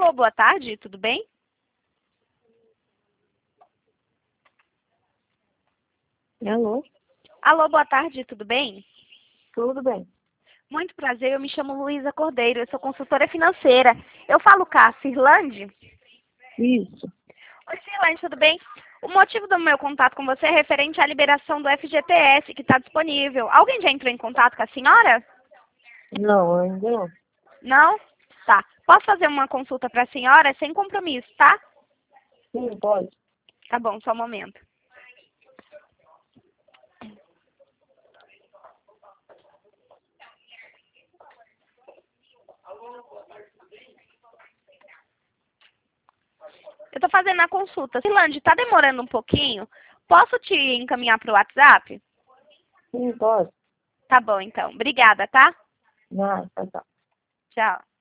Alô, boa tarde, tudo bem? Alô? Alô, boa tarde, tudo bem? Tudo bem. Muito prazer, eu me chamo Luísa Cordeiro, eu sou consultora financeira. Eu falo com a Cirlande? Isso. Oi, Cirlande, tudo bem? O motivo do meu contato com você é referente à liberação do FGTS, que está disponível. Alguém já entrou em contato com a senhora? Não, ainda não. Não? Tá. Posso fazer uma consulta para a senhora sem compromisso, tá? Sim, pode. Tá bom, só um momento. Eu estou fazendo a consulta. Cirlande, está demorando um pouquinho? Posso te encaminhar para o WhatsApp? Sim, pode. Tá bom, então. Obrigada, tá? Não, tá. Tchau.